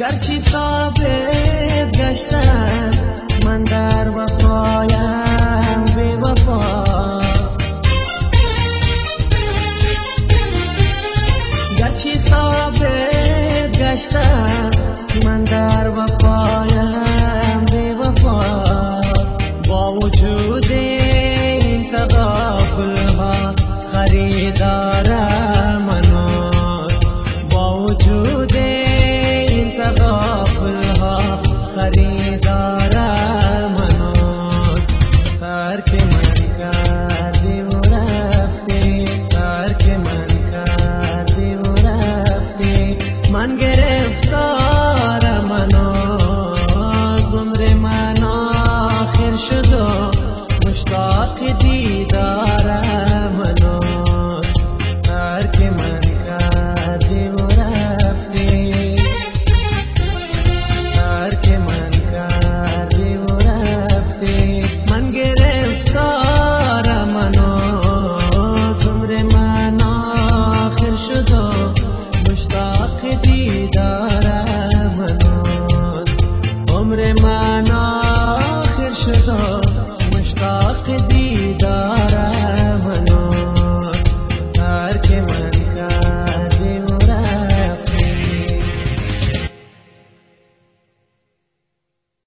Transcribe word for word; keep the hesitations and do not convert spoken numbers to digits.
گرچه ثابت گشتم من در وفایم بی وفا، گرچه ثابت گشتم من در وفایم بی وفا، با وجود این تغافل ها خریدارم منو، با وجود این تغافل ها خریدارم منو، ترک من کردی و رفتی، ترک من کردی و رفتی، من گرفتارم منو، عمر من آخر شد و مشتاق دیدارم منو، ترک من کردی و رفتی، ترک من کردی و رفتی، من گرفتارم منو، عمر من آخر شد و مشتاق دیدارم منو، عمر من آخر شد